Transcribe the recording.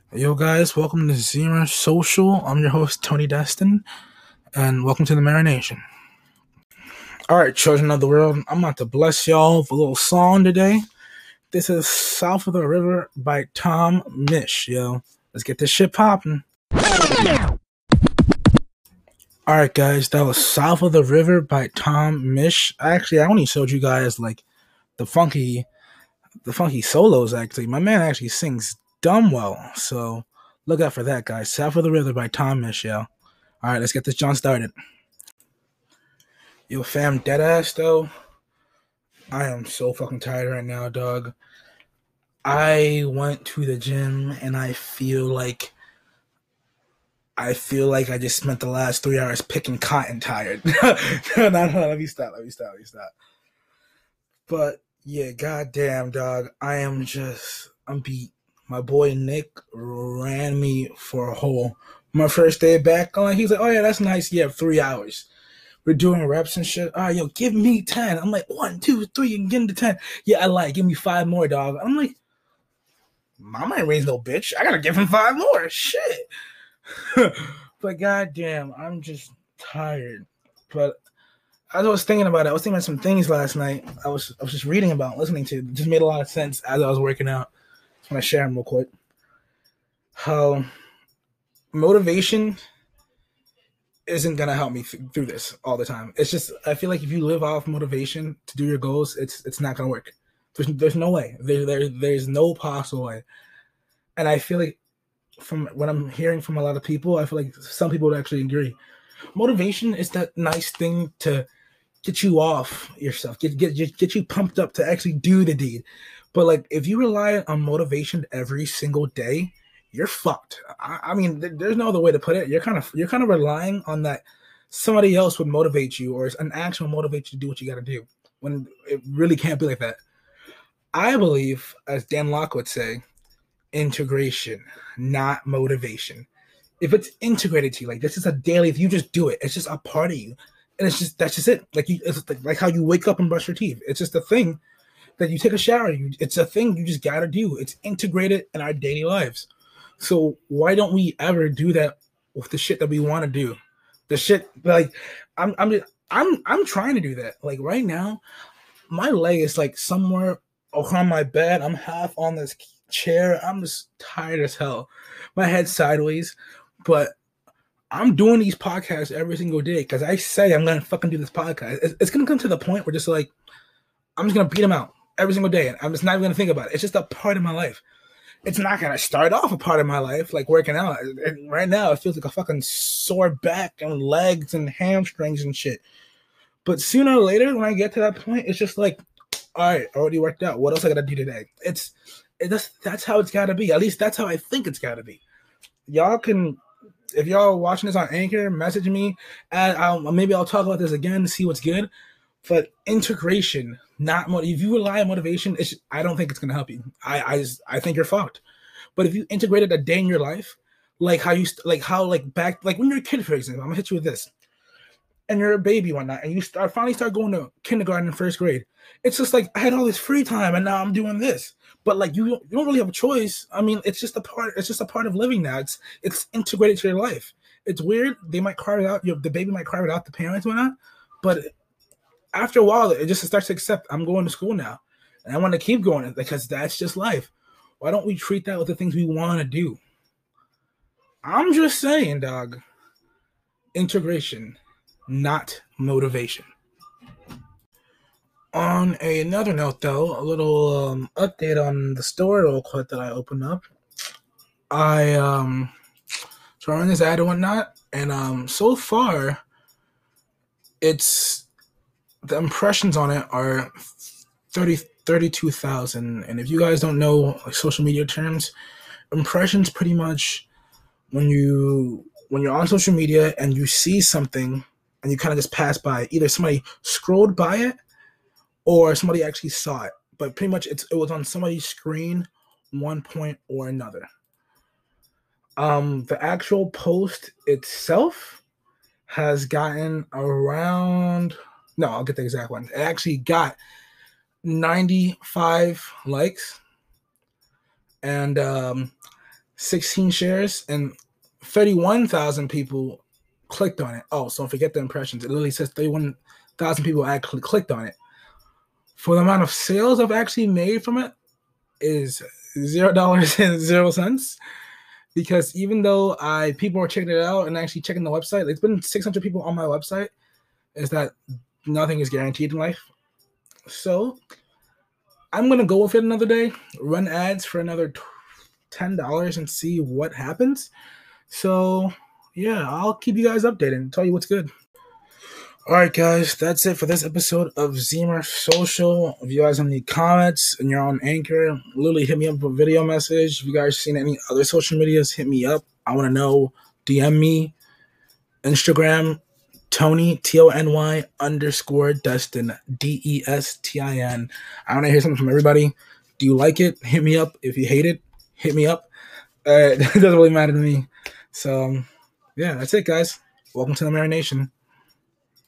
Yo, guys, welcome to Zima Social. I'm your host, Tony Destin, and welcome to the Marination. All right, children of the world, I'm about to bless y'all with a little song today. This is South of the River by Tom Misch, yo. Let's get this shit popping. All right, guys, that was South of the River by Tom Misch. Actually, I only showed you guys, like, the funky solos, actually. My man actually sings dumb well, so look out for that, guys. South of the River by Tom Misch, yo. All right, let's get this John started. Yo, fam, deadass though. I am so fucking tired right now, dog. I went to the gym and I feel like I just spent the last 3 hours picking cotton tired. No, let me stop. But yeah, goddamn, dog. I'm beat. My boy Nick ran me for a hole. My first day back on, he's like, "Oh yeah, that's nice. You have 3 hours. We're doing reps and shit. All right, yo, give me 10." I'm like, 1, 2, 3, and get into 10. Yeah, I like, give me 5 more, dog. I'm like, Mama ain't raised no bitch. I gotta give him 5 more. Shit. But goddamn, I'm just tired. But as I was thinking about it, I was thinking about some things last night. I was just reading about, listening to. It just made a lot of sense as I was working out. Just want to share them real quick. How motivation isn't gonna help me through this all the time. It's just I feel like if you live off motivation to do your goals, it's not gonna work. There's no way. There's no possible way. And I feel like from what I'm hearing from a lot of people, I feel like some people would actually agree. Motivation is that nice thing to get you off yourself, get you pumped up to actually do the deed. But like if you rely on motivation every single day, you're fucked. I mean, there's no other way to put it. You're kind of relying on that somebody else would motivate you, or an action will motivate you to do what you got to do. When it really can't be like that. I believe, as Dan Locke would say, integration, not motivation. If it's integrated to you, like this is a daily, if you just do it, it's just a part of you, and that's just it. Like it's like how you wake up and brush your teeth. It's just a thing that you take a shower. It's a thing you just gotta do. It's integrated in our daily lives. So why don't we ever do that with the shit that we want to do? The shit like I'm trying to do that. Like right now, my leg is like somewhere on my bed. I'm half on this chair. I'm just tired as hell. My head's sideways, but I'm doing these podcasts every single day because I say I'm gonna fucking do this podcast. It's gonna come to the point where just like I'm just gonna beat them out every single day, and I'm just not even gonna think about it. It's just a part of my life. It's not gonna start off a part of my life like working out. Right now, it feels like a fucking sore back and legs and hamstrings and shit. But sooner or later, when I get to that point, it's just like, all right, already worked out. What else I gotta do today? That's how it's gotta be. At least that's how I think it's gotta be. Y'all can, if y'all watching this on Anchor, message me, and maybe I'll talk about this again to see what's good. But integration, not if you rely on motivation, I don't think it's gonna help you. I think you're fucked. But if you integrated a day in your life, like back like when you're a kid, for example, I'm gonna hit you with this, and you're a baby one night, and you finally start going to kindergarten in first grade. It's just like I had all this free time, and now I'm doing this. But like you don't really have a choice. I mean, it's just a part. It's just a part of living now. It's integrated to your life. It's weird. They might carve it out. The baby might carve it out. The parents or not. But after a while, it just starts to accept. I'm going to school now, and I want to keep going because that's just life. Why don't we treat that with the things we want to do? I'm just saying, dog. Integration, not motivation. On another note, though, a little update on the store real quick that I opened up. I throwing this ad and whatnot, and so far, it's the impressions on it are 32,000. And if you guys don't know like social media terms, impressions pretty much when you're on social media and you see something and you kind of just pass by, either somebody scrolled by it or somebody actually saw it. But pretty much it was on somebody's screen, one point or another. The actual post itself has gotten around. No, I'll get the exact one. It actually got 95 likes and 16 shares, and 31,000 people clicked on it. Oh, so forget the impressions. It literally says 31,000 people actually clicked on it. For the amount of sales I've actually made from it is $0.00, because even though people are checking it out and actually checking the website, it's been 600 people on my website, is that nothing is guaranteed in life. So I'm going to go with it another day, run ads for another $10 and see what happens. So yeah, I'll keep you guys updated and tell you what's good. All right, guys, that's it for this episode of Zemer Social. If you guys have any comments and you're on Anchor, literally hit me up with a video message. If you guys seen any other social medias, hit me up. I want to know. DM me. Instagram, Tony, TONY _Destin, DESTIN. I want to hear something from everybody. Do you like it? Hit me up. If you hate it, hit me up. It doesn't really matter to me. So, yeah, that's it, guys. Welcome to the Marination.